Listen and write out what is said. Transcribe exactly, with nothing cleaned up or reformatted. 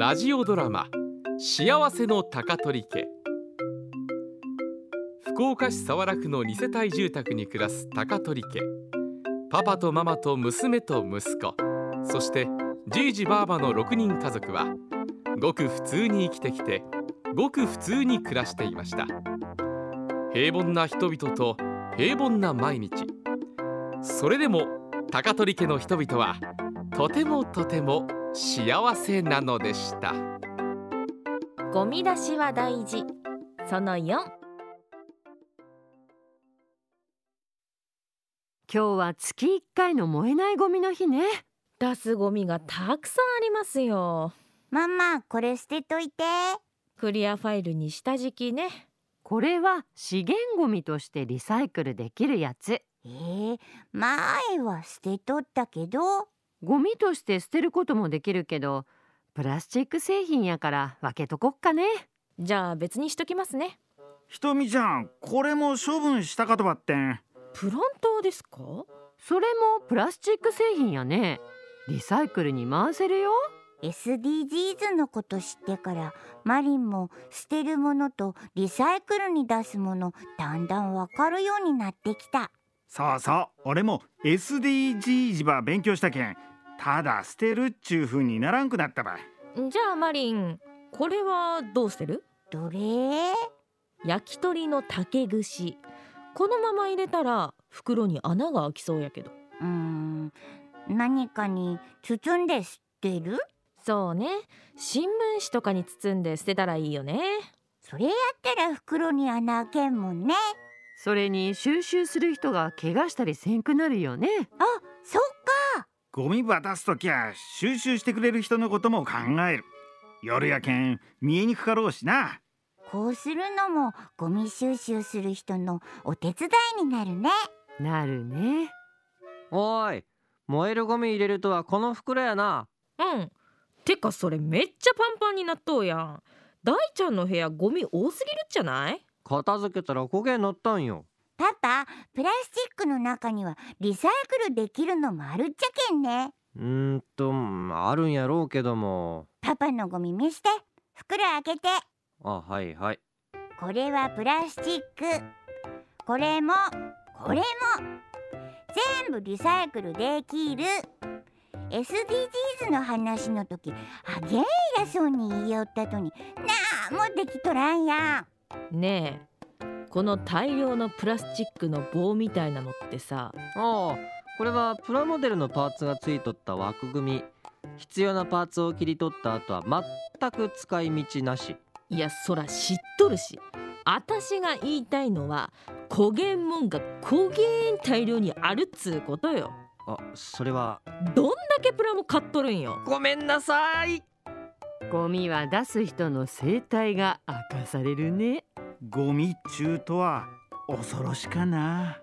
ラジオドラマ幸せの高取家。福岡市早良区のに世帯住宅に暮らす高取家。パパとママと娘と息子、そしてじいじばあばのろくにん家族はごく普通に生きてきて、ごく普通に暮らしていました。平凡な人々と平凡な毎日。それでも高取家の人々はとてもとても幸せなのでした。 ゴミ出しは大事。そのよん。 今日は月いっかいの燃えないゴミの日ね。 出すゴミがたくさんありますよ。 ママ、これ捨てといて。 クリアファイルに下敷きね。 これは資源ゴミとしてリサイクルできるやつ。 えー、前は捨てとったけど。 ゴミとして捨てることもできるけど、プラスチック製品やから分けとこっかね。 じゃあ別にしときますね。 ひとみちゃん、これも処分したかとばってん。 プランターですか？ それもプラスチック製品やね。リサイクルに回せるよ。 エスディージーズ のこと知ってからマリンも捨てるものとリサイクルに出すものだんだんわかるようになってきた。 そうそう、俺も エスディージーズ ば勉強したけん、ただ捨てるっちゅう風にならんくなったばい。 じゃあマリン、これはどうしてる？ どれ？ 焼き鳥の竹串。このまま入れたら袋に穴が開きそうやけど。 うーん、何かに包んで捨てる？ そうね、新聞紙とかに包んで捨てたらいいよね。 それやったら袋に穴開けんもんね。 それに収集する人が怪我したりせんくなるよね。 あ、そっか。 ゴミば出すときは収集してくれる人のことも考える。夜やけん見えにくかろうしな。 こうするのもゴミ収集する人のお手伝いになるね。 なるね。 おーい、燃えるゴミ入れるとはこの袋やな。 うん。てかそれめっちゃパンパンになっとうやん。大ちゃんの部屋ゴミ多すぎるっちゃない？ 片付けたら焦げ乗ったんよ。 パパ、プラスチックの中にはリサイクルできるのもあるっちゃけんね。 うーんとあるんやろうけども。 パパのゴミ見して。袋開けて。 あ、はいはい。 これはプラスチック。これもこれも全部リサイクルできる。 エスディージーズ の話の時、あげん偉そうに言いよったとになんもできとらんやん。ねえ、この大量のプラスチックの棒みたいなのってさ。 ああ、これはプラモデルのパーツがついとった枠組み。必要なパーツを切り取った後は全く使い道なし。 いや、そら知っとるし。あたしが言いたいのは焦げんもんが焦げん大量にあるっつうことよ。 あ、それはどんだけプラモ買っとるんよ。 ごめんなさい。 ゴミは出す人の生態が明かされるね。 ゴミっちゅうとは恐ろしかな。